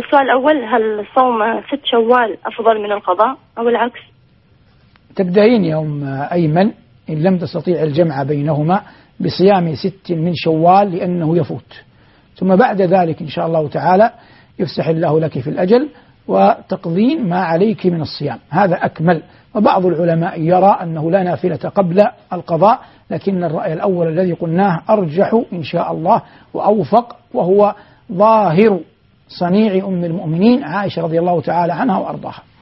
السؤال الأول، هل صوم 6 شوال أفضل من القضاء أو العكس؟ تبدأين يوم أيمن إن لم تستطيع الجمع بينهما بصيام 6 من شوال لأنه يفوت، ثم بعد ذلك إن شاء الله تعالى يفسح الله لك في الأجل وتقضين ما عليك من الصيام، هذا أكمل. وبعض العلماء يرى أنه لا نافلة قبل القضاء، لكن الرأي الأول الذي قلناه أرجح إن شاء الله وأوفق، وهو ظاهر صنيع أم المؤمنين عائشة رضي الله تعالى عنها وأرضاها.